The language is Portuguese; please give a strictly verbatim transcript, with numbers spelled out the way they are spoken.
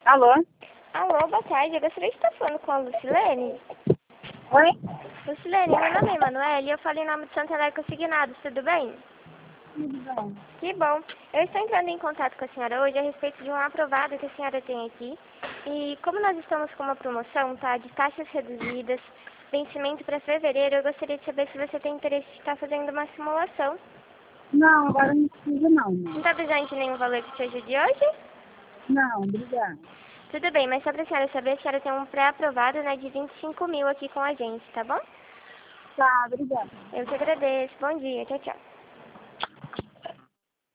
Alô? Alô, boa tarde. Eu gostaria de estar falando com a Lucilene. Oi? Lucilene, meu nome é Emanuele e eu falo em nome de Santander Consignados, tudo bem? Tudo bem. Que bom. Eu estou entrando em contato com a senhora hoje a respeito de um aprovado que a senhora tem aqui. E como nós estamos com uma promoção, tá, de taxas reduzidas, vencimento para fevereiro, eu gostaria de saber se você tem interesse de estar fazendo uma simulação. Não, agora não precisa não. Não está precisando de nenhum valor que te ajude hoje? Não, obrigada. Tudo bem, mas só para a senhora saber, a senhora tem um pré-aprovado, né, de vinte e cinco mil aqui com a gente, tá bom? Tá, obrigada. Eu que agradeço. Bom dia. Tchau, tchau.